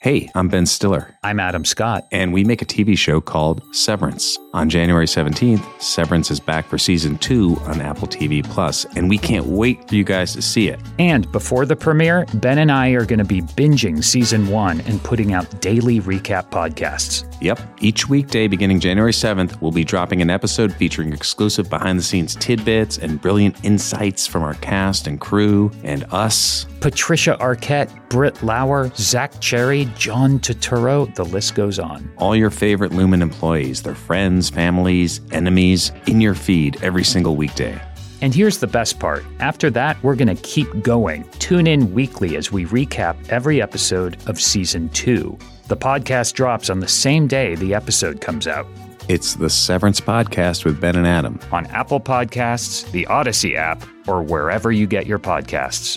Hey, I'm Ben Stiller. I'm Adam Scott. And we make a TV show called Severance. On January 17th, Severance is back for Season 2 on Apple TV+, and we can't wait for you guys to see it. And before the premiere, Ben and I are going to be binging Season 1 and putting out daily recap podcasts. Yep. Each weekday beginning January 7th, we'll be dropping an episode featuring exclusive behind-the-scenes tidbits and brilliant insights from our cast and crew and us. Patricia Arquette, Britt Lauer, Zach Cherry, John Turturro, the list goes on. All your favorite Lumen employees, their friends, families, enemies, in your feed every single weekday. And here's the best part. After that, we're going to keep going. Tune in weekly as we recap every episode of Season 2. The podcast drops on the same day the episode comes out. It's the Severance Podcast with Ben and Adam. On Apple Podcasts, the Odyssey app, or wherever you get your podcasts.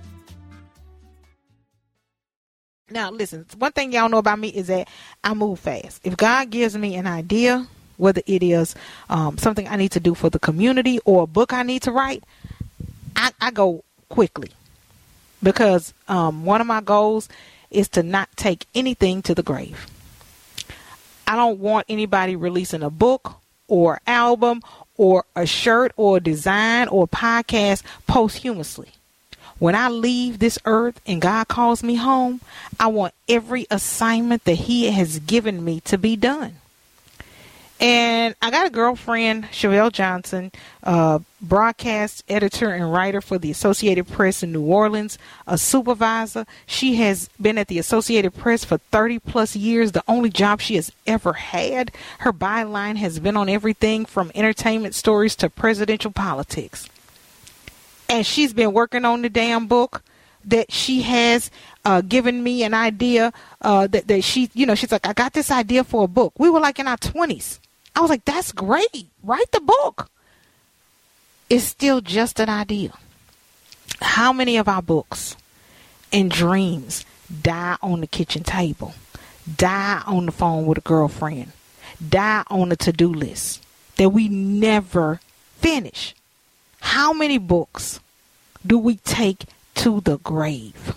Now, listen, one thing y'all know about me is that I move fast. If God gives me an idea, whether it is something I need to do for the community or a book I need to write, I go quickly. Because one of my goals is to not take anything to the grave. I don't want anybody releasing a book or album or a shirt or a design or a podcast posthumously. When I leave this earth and God calls me home, I want every assignment that He has given me to be done. And I got a girlfriend, Chevelle Johnson, broadcast editor and writer for the Associated Press in New Orleans, a supervisor. She has been at the Associated Press for 30 plus years, the only job she has ever had. Her byline has been on everything from entertainment stories to presidential politics. And she's been working on the damn book that she has given me an idea that she, she's like, I got this idea for a book. We were like in our 20s. I was like, that's great. Write the book. It's still just an idea. How many of our books and dreams die on the kitchen table, die on the phone with a girlfriend, die on the to-do list that we never finish? How many books do we take to the grave?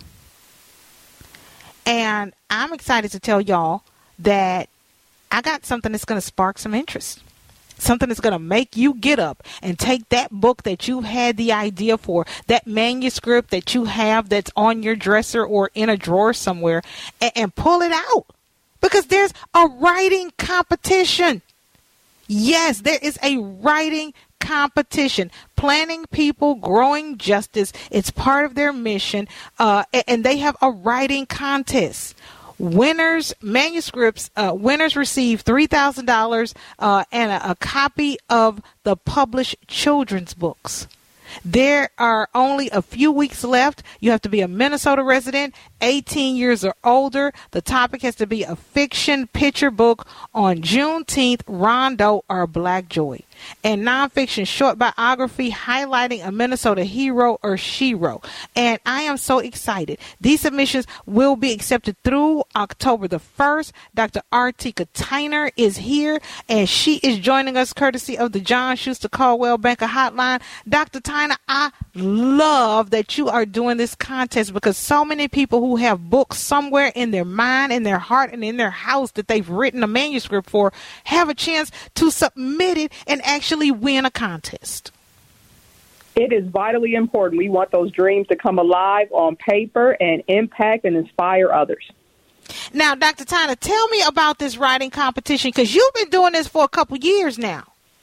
And I'm excited to tell y'all that I got something that's going to spark some interest. Something that's going to make you get up and take that book that you had the idea for, that manuscript that you have that's on your dresser or in a drawer somewhere, and pull it out. Because there's a writing competition. Yes, there is a writing competition. Planning People, Growing Justice. It's part of their mission. And they have a writing contest. Winners receive $3,000 and a copy of the published children's books. There are only a few weeks left. You have to be a Minnesota resident, 18 years or older. The topic has to be a fiction picture book on Juneteenth, Rondo, or Black Joy. And nonfiction short biography highlighting a Minnesota hero or shero. And I am so excited. These submissions will be accepted through October the 1st. Dr. Artika Tyner is here, and she is joining us courtesy of the John Schuster Caldwell Banker Hotline. Dr. Tyner, I love that you are doing this contest because so many people who have books somewhere in their mind, in their heart, and in their house that they've written a manuscript for have a chance to submit it and actually win a contest. It is vitally important. We want those dreams to come alive on paper and impact and inspire others. Now, Dr. Tyner, tell me about this writing competition because you've been doing this for a couple years now.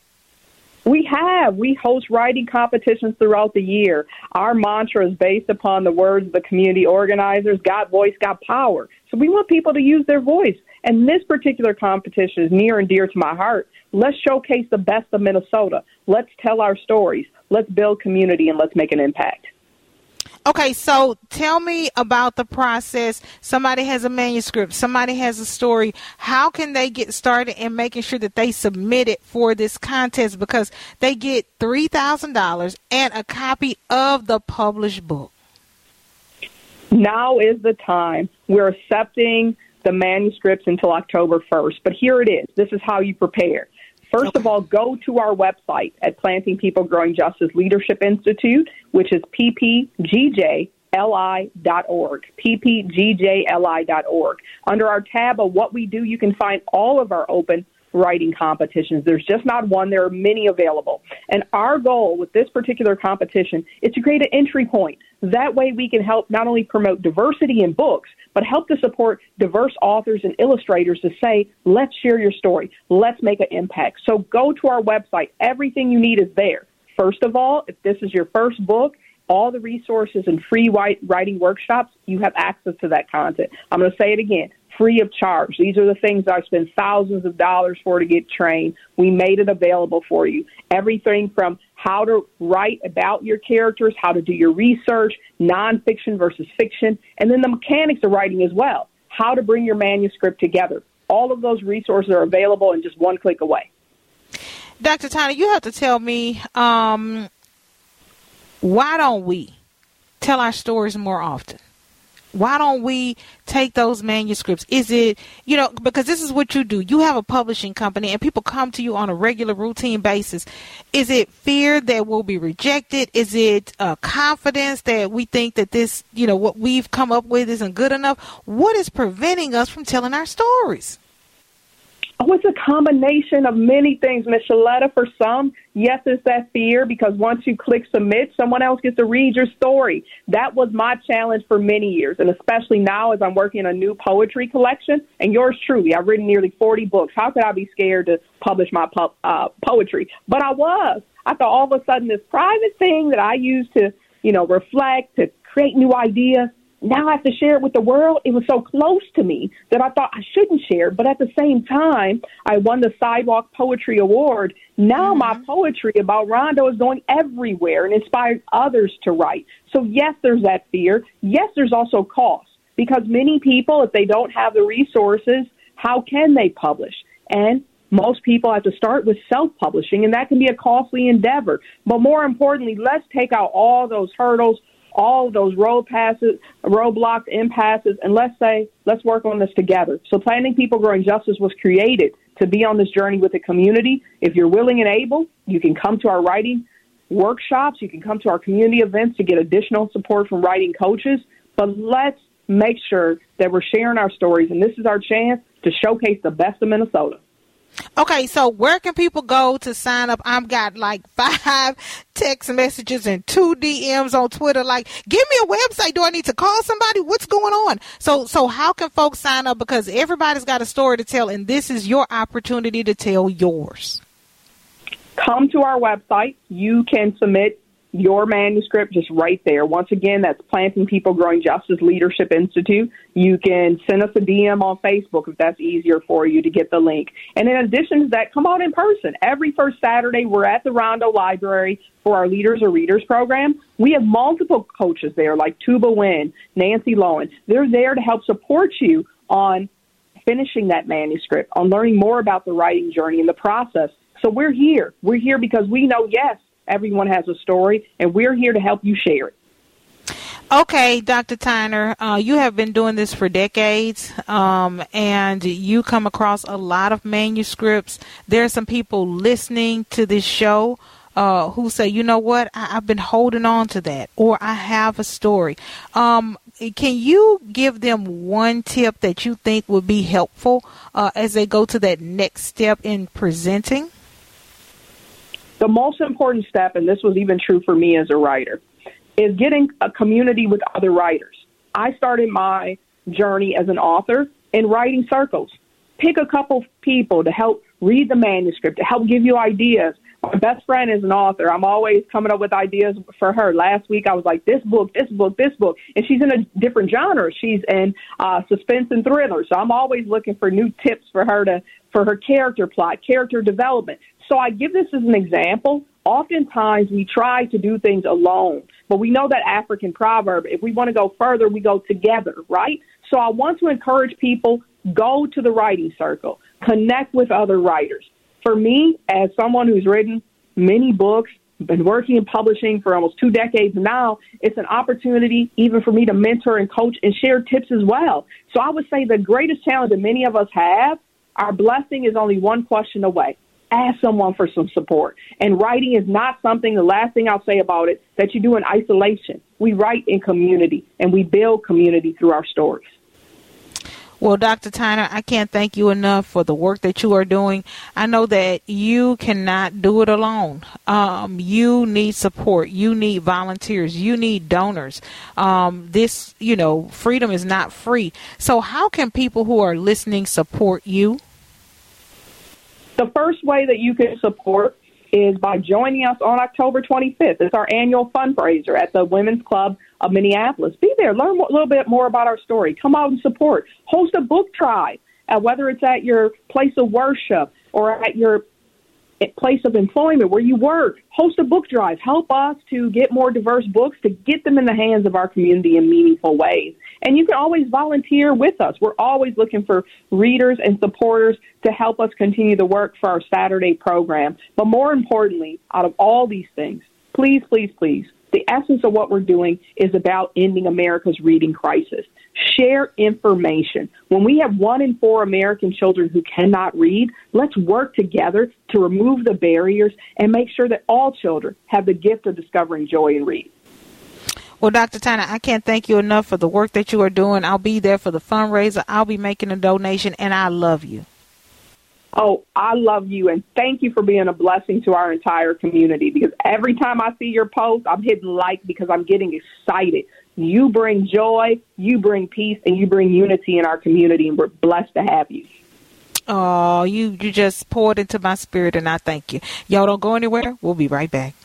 We have. We host writing competitions throughout the year. Our mantra is based upon the words of the community organizers, got voice, got power. So we want people to use their voice. And this particular competition is near and dear to my heart. Let's showcase the best of Minnesota. Let's tell our stories. Let's build community and let's make an impact. Okay, so tell me about the process. Somebody has a manuscript. Somebody has a story. How can they get started in making sure that they submit it for this contest? Because they get $3,000 and a copy of the published book. Now is the time. We're accepting the manuscripts until October 1st. But here it is. This is how you prepare. First of all, go to our website at Planting People, Growing Justice Leadership Institute, which is ppgj.org. ppgjli.org, ppgjli.org. Under our tab of what we do, you can find all of our open writing competitions. There's just not one. There are many available. And our goal with this particular competition is to create an entry point. That way we can help not only promote diversity in books, but help to support diverse authors and illustrators to say, let's share your story. Let's make an impact. So go to our website. Everything you need is there. First of all, if this is your first book, all the resources and free writing workshops, you have access to that content. I'm going to say it again. Free of charge. These are the things I spend thousands of dollars for to get trained. We made it available for you. Everything from how to write about your characters, how to do your research, nonfiction versus fiction, and then the mechanics of writing as well. How to bring your manuscript together. All of those resources are available in just one click away. Dr. Tyner, you have to tell me, why don't we tell our stories more often? Why don't we take those manuscripts? Is it, because this is what you do. You have a publishing company and people come to you on a regular routine basis. Is it fear that we'll be rejected? Is it confidence that we think that this, what we've come up with isn't good enough? What is preventing us from telling our stories? Oh, it's a combination of many things, Ms. Shaletta. For some, yes, it's that fear because once you click submit, someone else gets to read your story. That was my challenge for many years, and especially now as I'm working on a new poetry collection. And yours truly, I've written nearly 40 books. How could I be scared to publish my poetry? But I was. I thought all of a sudden this private thing that I used to, reflect, to create new ideas, now I have to share it with the world. It was so close to me that I thought I shouldn't share it. But at the same time, I won the Sidewalk Poetry Award. Now my poetry about Rondo is going everywhere and inspires others to write. So, yes, there's that fear. Yes, there's also cost because many people, if they don't have the resources, how can they publish? And most people have to start with self-publishing, and that can be a costly endeavor. But more importantly, let's take out all those hurdles, all of those roadblocks, impasses, and let's work on this together. So Planting People Growing Justice was created to be on this journey with the community. If you're willing and able, you can come to our writing workshops. You can come to our community events to get additional support from writing coaches. But let's make sure that we're sharing our stories, and this is our chance to showcase the best of Minnesota. Okay, so where can people go to sign up? I've got like 5 text messages and 2 DMs on Twitter. Like, give me a website. Do I need to call somebody? What's going on? So how can folks sign up? Because everybody's got a story to tell, and this is your opportunity to tell yours. Come to our website. You can submit your manuscript just right there. Once again, that's Planting People Growing Justice Leadership Institute. You can send us a DM on Facebook if that's easier for you to get the link. And in addition to that, come out in person. Every first Saturday, we're at the Rondo Library for our Leaders or Readers program. We have multiple coaches there like Tuba Wynn, Nancy Lowen. They're there to help support you on finishing that manuscript, on learning more about the writing journey and the process. So we're here. We're here because we know, yes, everyone has a story, and we're here to help you share it. Okay, Dr. Tyner, you have been doing this for decades, and you come across a lot of manuscripts. There are some people listening to this show who say, you know what, I've been holding on to that, or I have a story. Can you give them one tip that you think would be helpful as they go to that next step in presenting? The most important step, and this was even true for me as a writer, is getting a community with other writers. I started my journey as an author in writing circles. Pick a couple people to help read the manuscript, to help give you ideas. My best friend is an author. I'm always coming up with ideas for her. Last week, I was like, this book. And she's in a different genre. She's in suspense and thriller. So I'm always looking for new tips for her for her character plot, character development. So I give this as an example. Oftentimes, we try to do things alone, but we know that African proverb, if we want to go further, we go together, right? So I want to encourage people, go to the writing circle, connect with other writers. For me, as someone who's written many books, been working in publishing for almost 2 decades now, it's an opportunity even for me to mentor and coach and share tips as well. So I would say the greatest challenge that many of us have, our blessing is only one question away. ask someone for some support. And writing is not something, the last thing I'll say about it, that you do in isolation. We write in community, and we build community through our stories. Well, Dr. Tyner, I can't thank you enough for the work that you are doing. I know that you cannot do it alone. You need support. You need volunteers. You need donors. This, freedom is not free. So how can people who are listening support you? The first way that you can support is by joining us on October 25th. It's our annual fundraiser at the Women's Club of Minneapolis. Be there. Learn a little bit more about our story. Come out and support. Host a book drive, whether it's at your place of worship or at your place of employment where you work. Host a book drive. Help us to get more diverse books, to get them in the hands of our community in meaningful ways. And you can always volunteer with us. We're always looking for readers and supporters to help us continue the work for our Saturday program. But more importantly, out of all these things, please, please, please, the essence of what we're doing is about ending America's reading crisis. Share information. When we have 1 in 4 American children who cannot read, let's work together to remove the barriers and make sure that all children have the gift of discovering joy in reading. Well, Dr. Tyner, I can't thank you enough for the work that you are doing. I'll be there for the fundraiser. I'll be making a donation, and I love you. Oh, I love you, and thank you for being a blessing to our entire community, because every time I see your post, I'm hitting like because I'm getting excited. You bring joy, you bring peace, and you bring unity in our community, and we're blessed to have you. Oh, you just poured into my spirit, and I thank you. Y'all don't go anywhere. We'll be right back.